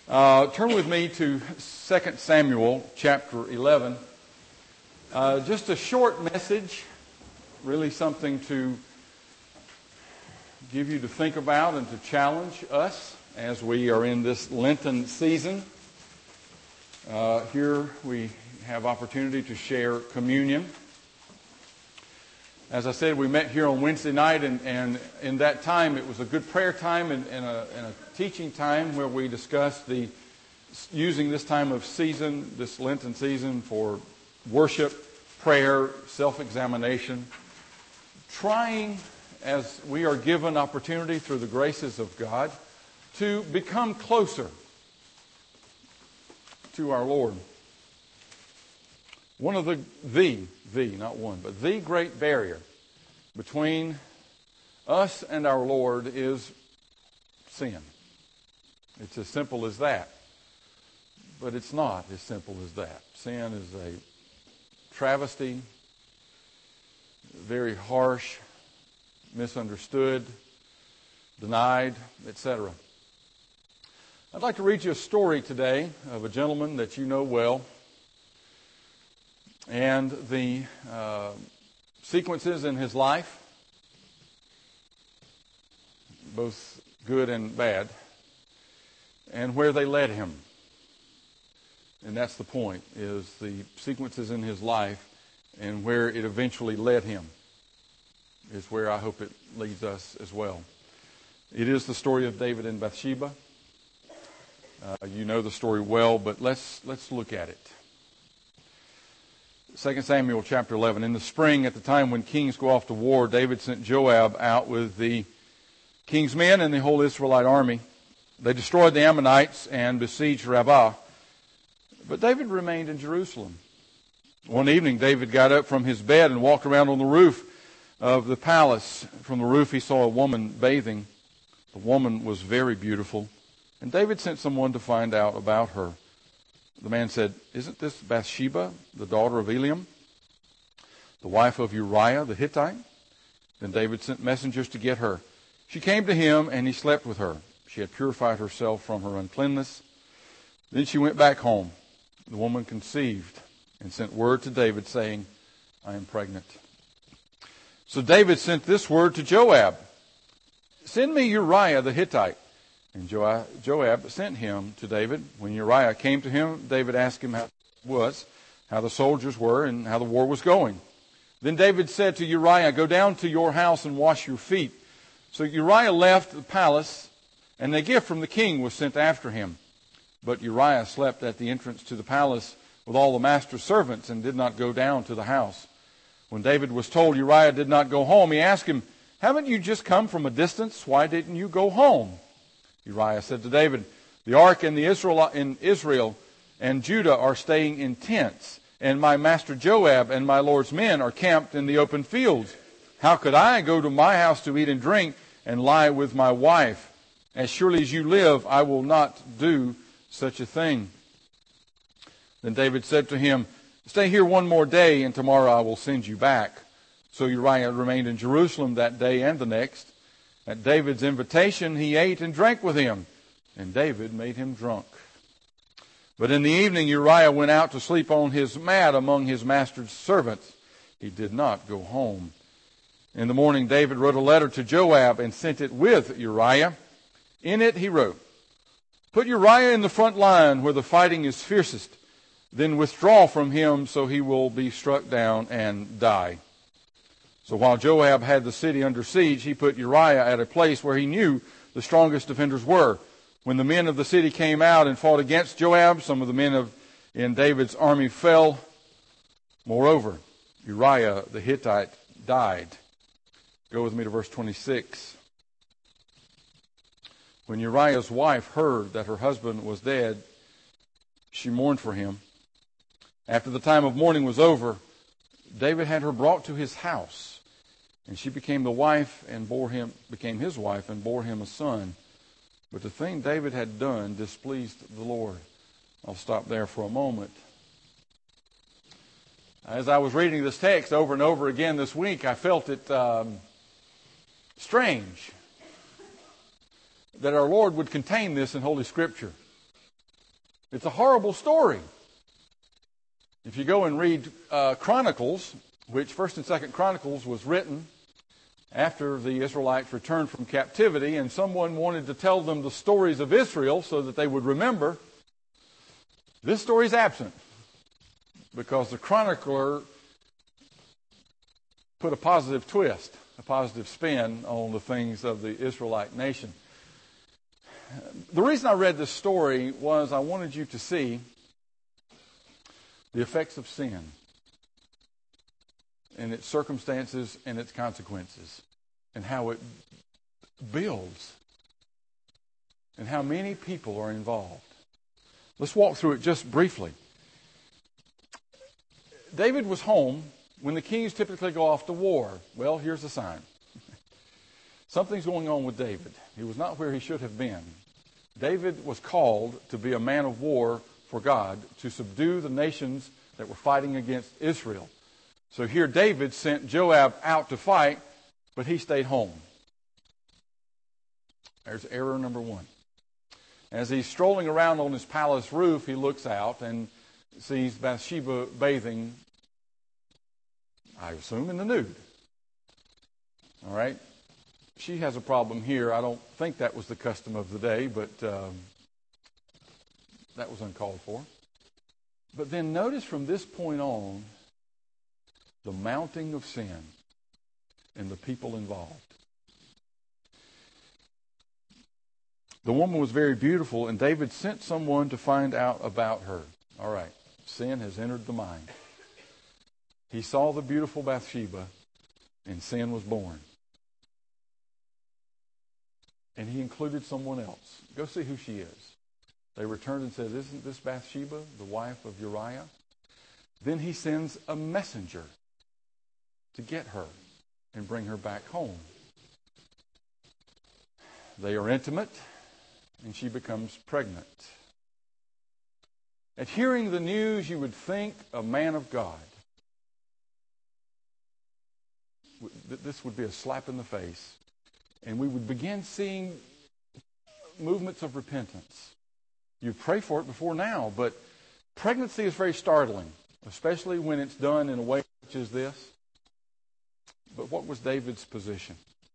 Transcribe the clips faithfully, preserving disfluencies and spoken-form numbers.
Uh, turn with me to Second Samuel chapter eleven. Uh, just a short message, really something to give you to think about and to challenge us as we are in this Lenten season. Uh, here we have opportunity to share communion. As I said, we met here on Wednesday night, and, and in that time it was a good prayer time and, and, a, and a teaching time where we discussed the using this time of season, this Lenten season, for worship, prayer, self-examination, trying, as we are given opportunity through the graces of God, to become closer to our Lord. One of the, the, the, not one, but the great barrier between us and our Lord is sin. It's as simple as that. But it's not as simple as that. Sin is a travesty, very harsh, misunderstood, denied, et cetera. I'd like to read you a story today of a gentleman that you know well, and the uh, sequences in his life, both good and bad, and where they led him. And that's the point, is the sequences in his life and where it eventually led him is where I hope it leads us as well. It is the story of David and Bathsheba. Uh, you know the story well, but let's let's look at it. Second Samuel chapter eleven. In the spring, at the time when kings go off to war, David sent Joab out with the king's men and the whole Israelite army. They destroyed the Ammonites and besieged Rabbah. But David remained in Jerusalem. One evening, David got up from his bed and walked around on the roof of the palace. From the roof, he saw a woman bathing. The woman was very beautiful, and David sent someone to find out about her. The man said, "Isn't this Bathsheba, the daughter of Eliam, the wife of Uriah the Hittite?" Then David sent messengers to get her. She came to him, and he slept with her. She had purified herself from her uncleanness. Then she went back home. The woman conceived and sent word to David saying, "I am pregnant." So David sent this word to Joab, "Send me Uriah the Hittite." And Joab sent him to David. When Uriah came to him, David asked him how it was, how the soldiers were, and how the war was going. Then David said to Uriah, "Go down to your house and wash your feet." So Uriah left the palace, and a gift from the king was sent after him. But Uriah slept at the entrance to the palace with all the master's servants and did not go down to the house. When David was told Uriah did not go home, he asked him, "Haven't you just come from a distance? Why didn't you go home?" Uriah said to David, "The ark and the Israel, in Israel and Judah are staying in tents, and my master Joab and my Lord's men are camped in the open fields. How could I go to my house to eat and drink and lie with my wife? As surely as you live, I will not do such a thing." Then David said to him, "Stay here one more day, and tomorrow I will send you back." So Uriah remained in Jerusalem that day and the next. At David's invitation, he ate and drank with him, and David made him drunk. But in the evening, Uriah went out to sleep on his mat among his master's servants. He did not go home. In the morning, David wrote a letter to Joab and sent it with Uriah. In it, he wrote, "Put Uriah in the front line where the fighting is fiercest. Then withdraw from him so he will be struck down and die." So while Joab had the city under siege, he put Uriah at a place where he knew the strongest defenders were. When the men of the city came out and fought against Joab, some of the men of in David's army fell. Moreover, Uriah the Hittite died. Go with me to verse twenty-six. When Uriah's wife heard that her husband was dead, she mourned for him. After the time of mourning was over, David had her brought to his house, and she became the wife and bore him became his wife and bore him a son. But the thing David had done displeased the Lord. I'll stop there for a moment. As I was reading this text over and over again this week, I felt it um, strange that our Lord would contain this in Holy Scripture. It's a horrible story. If you go and read uh, Chronicles, which First and Second Chronicles was written after the Israelites returned from captivity, and someone wanted to tell them the stories of Israel so that they would remember, this story is absent because the chronicler put a positive twist, a positive spin on the things of the Israelite nation. The reason I read this story was I wanted you to see the effects of sin and its circumstances and its consequences and how it builds and how many people are involved. Let's walk through it just briefly. David was home when the kings typically go off to war. Well, here's a sign. Something's going on with David. He was not where he should have been. David was called to be a man of war for God, to subdue the nations that were fighting against Israel. So here David sent Joab out to fight, but he stayed home. There's error number one. As he's strolling around on his palace roof, he looks out and sees Bathsheba bathing, I assume, in the nude. All right? She has a problem here. I don't think that was the custom of the day, but um, that was uncalled for. But then notice from this point on the mounting of sin and the people involved. The woman was very beautiful, and David sent someone to find out about her. All right, sin has entered the mind. He saw the beautiful Bathsheba, and sin was born. And he included someone else. Go see who she is. They returned and said, isn't this Bathsheba, the wife of Uriah? Then he sends a messenger to get her and bring her back home. They are intimate, and she becomes pregnant. At hearing the news, you would think a man of God. This would be a slap in the face. And we would begin seeing movements of repentance. You pray for it before now, but pregnancy is very startling, especially when it's done in a way such as this. But what was David's position?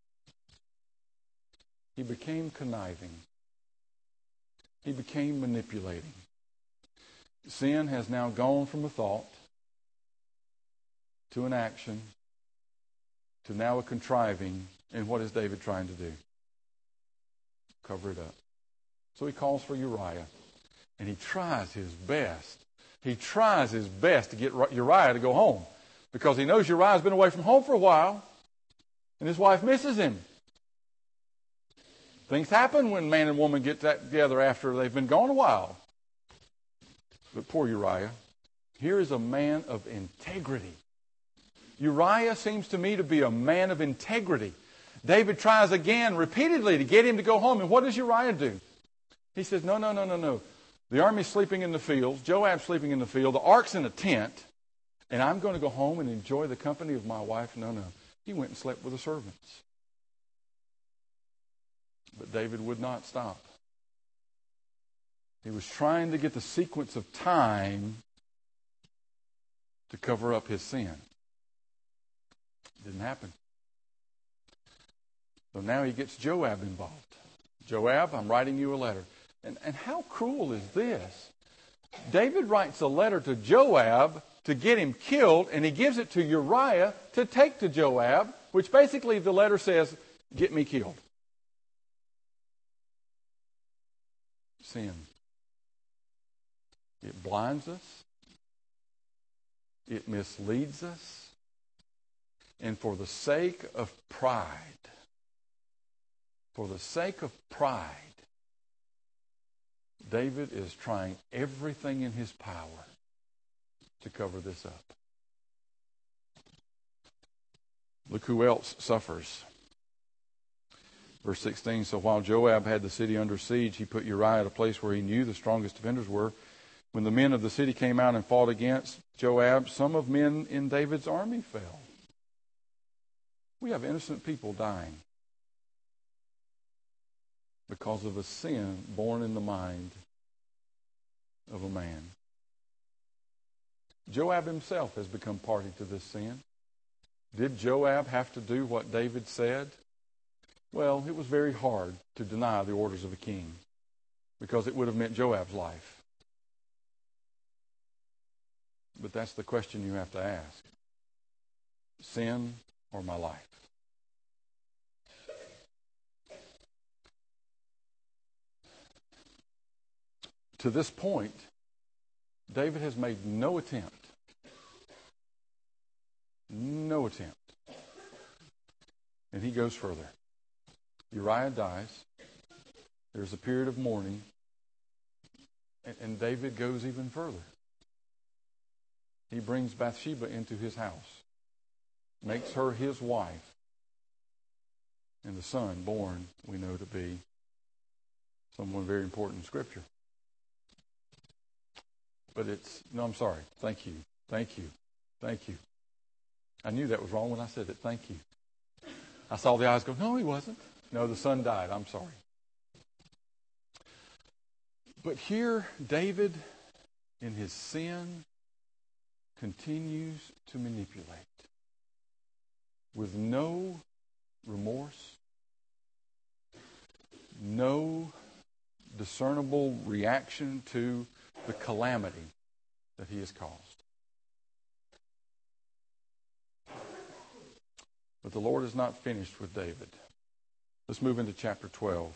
He became conniving. He became manipulating. Sin has now gone from a thought to an action to now a contriving. And what is David trying to do? Cover it up. So he calls for Uriah, and he tries his best. He tries his best to get Uriah to go home because he knows Uriah's been away from home for a while, and his wife misses him. Things happen when man and woman get together after they've been gone a while. But poor Uriah. Here is a man of integrity. Uriah seems to me to be a man of integrity. David tries again repeatedly to get him to go home. And what does Uriah do? He says, no, no, no, no, no. The army's sleeping in the fields. Joab's sleeping in the field. The ark's in a tent. And I'm going to go home and enjoy the company of my wife. No, no. He went and slept with the servants. But David would not stop. He was trying to get the sequence of time to cover up his sin. It didn't happen. So now he gets Joab involved. Joab, I'm writing you a letter. And, and how cruel is this? David writes a letter to Joab to get him killed, and he gives it to Uriah to take to Joab, which basically the letter says, get me killed. Sin. It blinds us. It misleads us. And for the sake of pride, for the sake of pride, David is trying everything in his power to cover this up. Look who else suffers. Verse sixteen, so while Joab had the city under siege, he put Uriah at a place where he knew the strongest defenders were. When the men of the city came out and fought against Joab, some of men in David's army fell. We have innocent people dying because of a sin born in the mind of a man. Joab himself has become party to this sin. Did Joab have to do what David said? Well, it was very hard to deny the orders of a king because it would have meant Joab's life. But that's the question you have to ask. Sin or my life? To this point, David has made no attempt. No attempt. And he goes further. Uriah dies. There's a period of mourning. And, and David goes even further. He brings Bathsheba into his house, makes her his wife, and the son born, we know to be someone very important in Scripture. But it's, no, I'm sorry. Thank you. Thank you. Thank you. I knew that was wrong when I said it. Thank you. I saw the eyes go, no, he wasn't. No, the son died. I'm sorry. But here, David, in his sin, continues to manipulate with no remorse, no discernible reaction to the calamity that he has caused. But the Lord is not finished with David. Let's move into chapter twelve.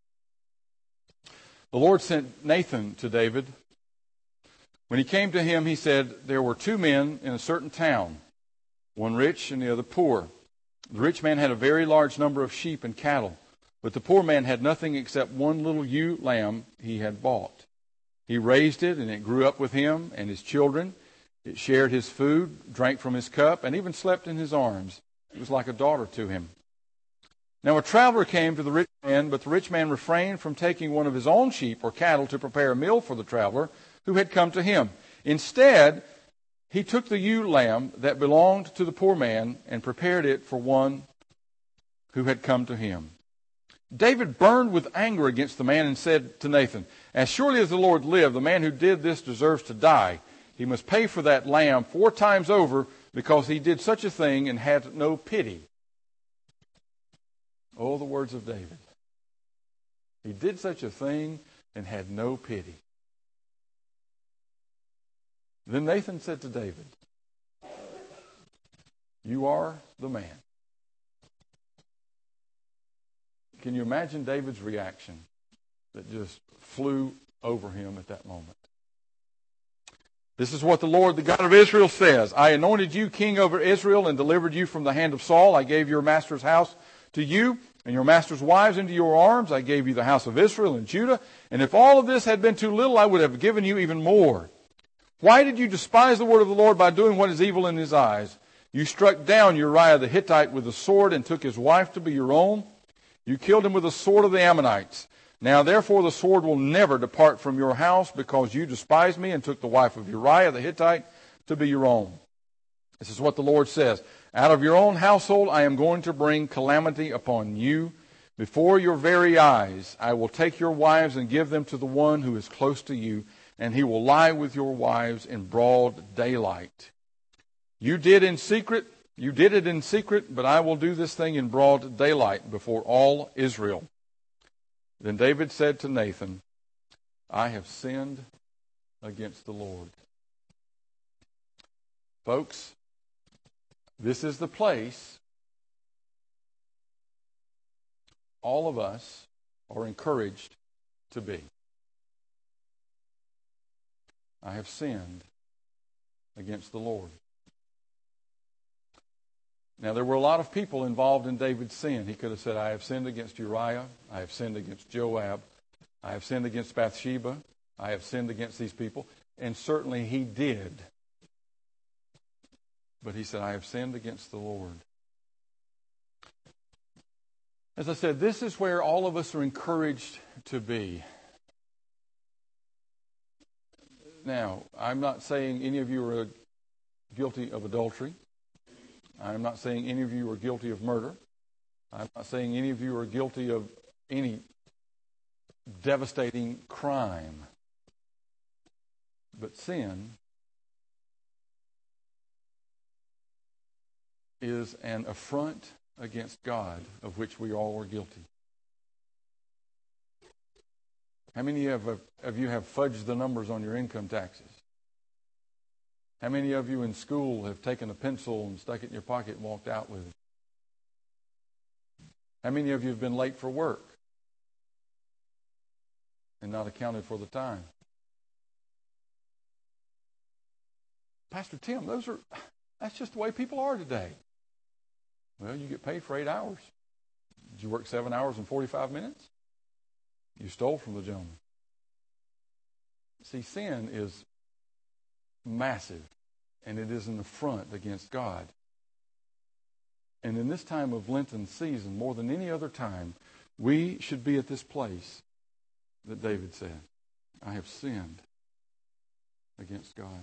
The Lord sent Nathan to David. When he came to him, he said, there were two men in a certain town, one rich and the other poor. The rich man had a very large number of sheep and cattle, but the poor man had nothing except one little ewe lamb he had bought. He raised it, and it grew up with him and his children. It shared his food, drank from his cup, and even slept in his arms. It was like a daughter to him. Now a traveler came to the rich man, but the rich man refrained from taking one of his own sheep or cattle to prepare a meal for the traveler who had come to him. Instead, he took the ewe lamb that belonged to the poor man and prepared it for one who had come to him. David burned with anger against the man and said to Nathan, as surely as the Lord lived, the man who did this deserves to die. He must pay for that lamb four times over because he did such a thing and had no pity. Oh, the words of David. He did such a thing and had no pity. Then Nathan said to David, you are the man. Can you imagine David's reaction that just flew over him at that moment? This is what the Lord, the God of Israel, says. I anointed you king over Israel and delivered you from the hand of Saul. I gave your master's house to you and your master's wives into your arms. I gave you the house of Israel and Judah. And if all of this had been too little, I would have given you even more. Why did you despise the word of the Lord by doing what is evil in his eyes? You struck down Uriah the Hittite with a sword and took his wife to be your own. You killed him with the sword of the Ammonites. Now therefore the sword will never depart from your house because you despised me and took the wife of Uriah the Hittite to be your own. This is what the Lord says. Out of your own household I am going to bring calamity upon you. Before your very eyes I will take your wives and give them to the one who is close to you, and he will lie with your wives in broad daylight. You did in secret, you did it in secret, but I will do this thing in broad daylight before all Israel. Then David said to Nathan, I have sinned against the Lord. Folks, this is the place all of us are encouraged to be. I have sinned against the Lord. Now, there were a lot of people involved in David's sin. He could have said, I have sinned against Uriah. I have sinned against Joab. I have sinned against Bathsheba. I have sinned against these people. And certainly he did. But he said, I have sinned against the Lord. As I said, this is where all of us are encouraged to be. Now, I'm not saying any of you are guilty of adultery. I'm not saying any of you are guilty of murder. I'm not saying any of you are guilty of any devastating crime. But sin is an affront against God of which we all are guilty. How many of, of you have fudged the numbers on your income taxes? How many of you in school have taken a pencil and stuck it in your pocket and walked out with it? How many of you have been late for work and not accounted for the time? Pastor Tim, those are that's just the way people are today. Well, you get paid for eight hours. Did you work seven hours and forty-five minutes? You stole from the gentleman. See, sin is massive, and it is an affront against God. And in this time of Lenten season, more than any other time, we should be at this place that David said, I have sinned against God.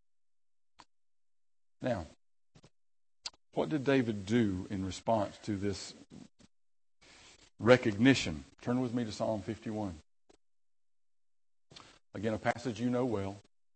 Now, what did David do in response to this recognition? Turn with me to Psalm fifty-one. Again, a passage you know well.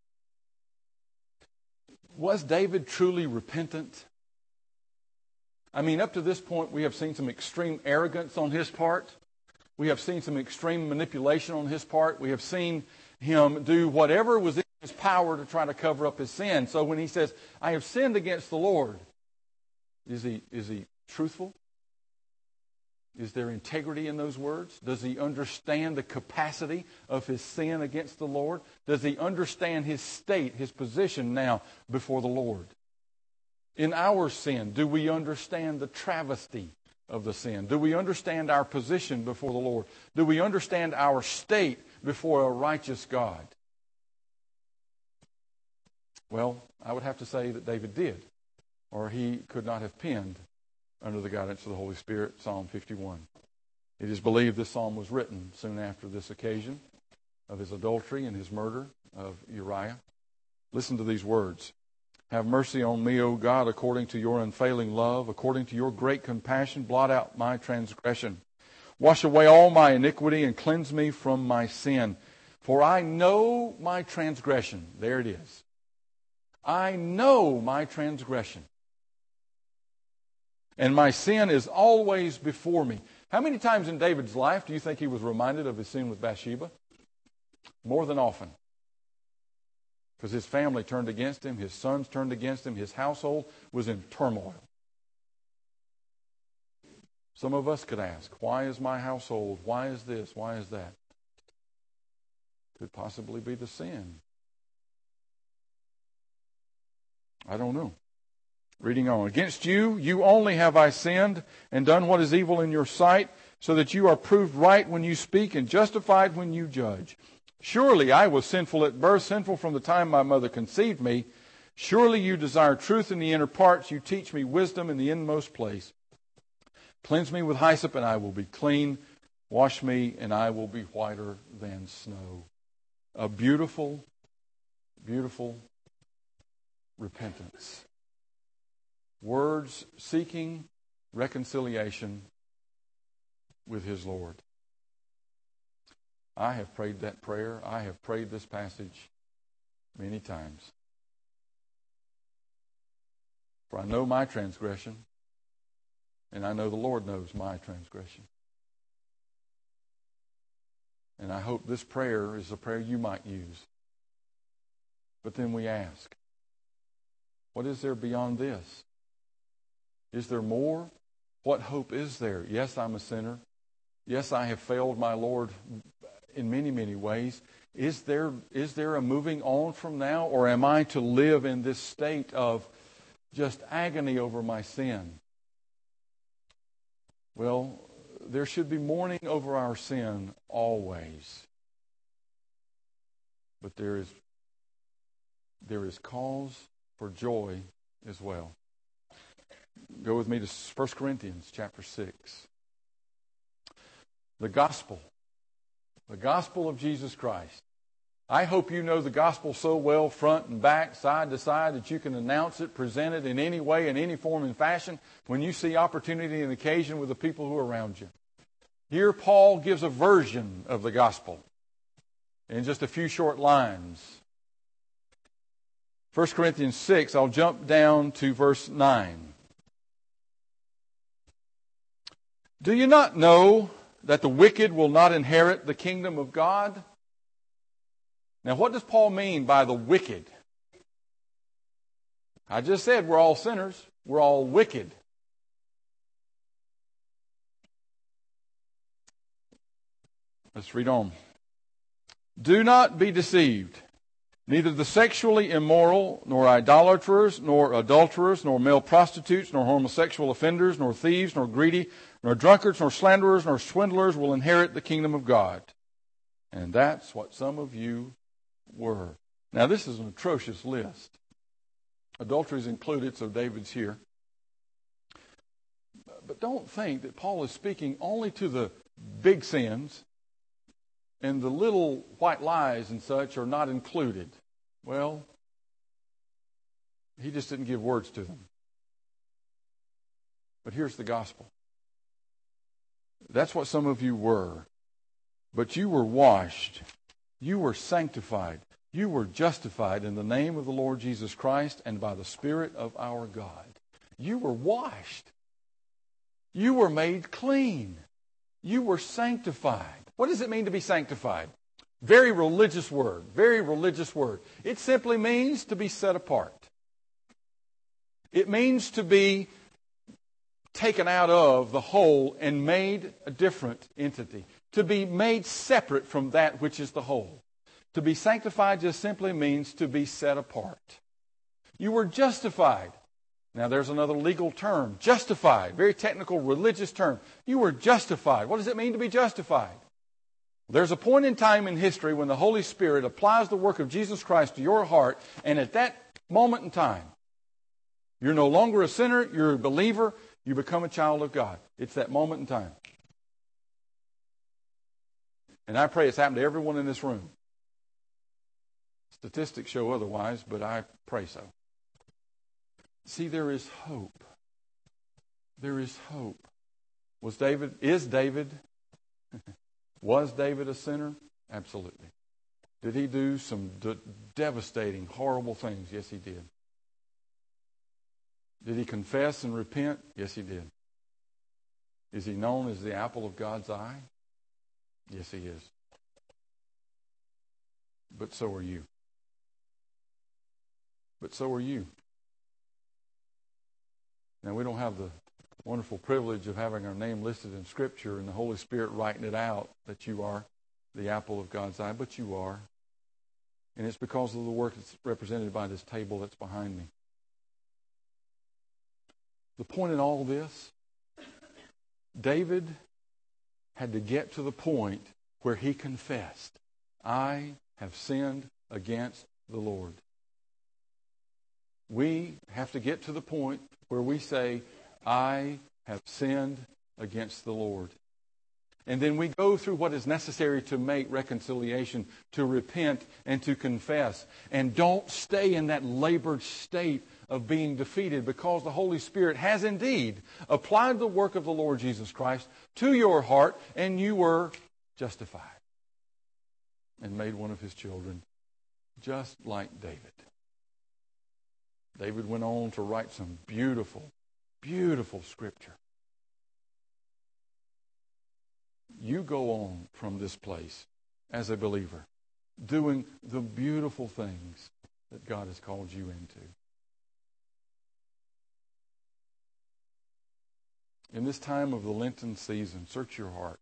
Was David truly repentant? I mean, up to this point, we have seen some extreme arrogance on his part. We have seen some extreme manipulation on his part. We have seen him do whatever was in his power to try to cover up his sin. So when he says, I have sinned against the Lord, is he, is he truthful? Is there integrity in those words? Does he understand the capacity of his sin against the Lord? Does he understand his state, his position now before the Lord? In our sin, do we understand the travesty of the sin? Do we understand our position before the Lord? Do we understand our state before a righteous God? Well, I would have to say that David did, or he could not have penned, under the guidance of the Holy Spirit, Psalm fifty-one. It is believed this psalm was written soon after this occasion of his adultery and his murder of Uriah. Listen to these words. Have mercy on me, O God, according to your unfailing love, according to your great compassion, blot out my transgression. Wash away all my iniquity and cleanse me from my sin. For I know my transgression. There it is. I know my transgression. And my sin is always before me. How many times in David's life do you think he was reminded of his sin with Bathsheba? More than often. Because his family turned against him, his sons turned against him, his household was in turmoil. Some of us could ask, why is my household, why is this, why is that? Could possibly be the sin. I don't know. Reading on. Against you, you only have I sinned and done what is evil in your sight, so that you are proved right when you speak and justified when you judge. Surely I was sinful at birth, sinful from the time my mother conceived me. Surely you desire truth in the inner parts. You teach me wisdom in the inmost place. Cleanse me with hyssop and I will be clean. Wash me and I will be whiter than snow. A beautiful, beautiful repentance. Words seeking reconciliation with his Lord. I have prayed that prayer. I have prayed this passage many times. For I know my transgression, and I know the Lord knows my transgression. And I hope this prayer is a prayer you might use. But then we ask, what is there beyond this? Is there more? What hope is there? Yes, I'm a sinner. Yes, I have failed my Lord in many, many ways. Is there, is there a moving on from now? Or am I to live in this state of just agony over my sin? Well, there should be mourning over our sin always. But there is, there is cause for joy as well. Go with me to First Corinthians chapter six. The gospel. The gospel of Jesus Christ. I hope you know the gospel so well, front and back, side to side, that you can announce it, present it in any way, in any form and fashion, when you see opportunity and occasion with the people who are around you. Here Paul gives a version of the gospel in just a few short lines. First Corinthians six, I'll jump down to verse nine. Do you not know that the wicked will not inherit the kingdom of God? Now, what does Paul mean by the wicked? I just said we're all sinners. We're all wicked. Let's read on. Do not be deceived. Neither the sexually immoral, nor idolaters, nor adulterers, nor male prostitutes, nor homosexual offenders, nor thieves, nor greedy, nor drunkards, nor slanderers, nor swindlers will inherit the kingdom of God. And that's what some of you were. Now, this is an atrocious list. Adultery is included, so David's here. But don't think that Paul is speaking only to the big sins and the little white lies and such are not included. Well, he just didn't give words to them. But here's the gospel. That's what some of you were. But you were washed. You were sanctified. You were justified in the name of the Lord Jesus Christ and by the Spirit of our God. You were washed. You were made clean. You were sanctified. What does it mean to be sanctified? Very religious word. Very religious word. It simply means to be set apart. It means to be taken out of the whole and made a different entity. To be made separate from that which is the whole. To be sanctified just simply means to be set apart. You were justified. Now there's another legal term. Justified. Very technical religious term. You were justified. What does it mean to be justified? There's a point in time in history when the Holy Spirit applies the work of Jesus Christ to your heart, and at that moment in time, you're no longer a sinner, you're a believer, you become a child of God. It's that moment in time. And I pray it's happened to everyone in this room. Statistics show otherwise, but I pray so. See, there is hope. There is hope. Was David, is David, was David a sinner? Absolutely. Did he do some de- devastating, horrible things? Yes, he did. Did he confess and repent? Yes, he did. Is he known as the apple of God's eye? Yes, he is. But so are you. But so are you. Now, we don't have the wonderful privilege of having our name listed in Scripture and the Holy Spirit writing it out that you are the apple of God's eye, but you are. And it's because of the work that's represented by this table that's behind me. The point in all this, David had to get to the point where he confessed, I have sinned against the Lord. We have to get to the point where we say, I have sinned against the Lord. And then we go through what is necessary to make reconciliation, to repent and to confess. And don't stay in that labored state of being defeated, because the Holy Spirit has indeed applied the work of the Lord Jesus Christ to your heart, and you were justified and made one of His children, just like David. David went on to write some beautiful, beautiful scripture. You go on from this place as a believer, doing the beautiful things that God has called you into. In this time of the Lenten season, search your heart,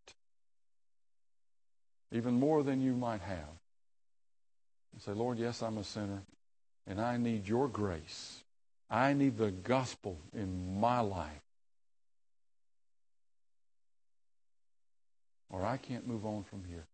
even more than you might have. And say, Lord, yes, I'm a sinner, and I need your grace. I need the gospel in my life, or I can't move on from here.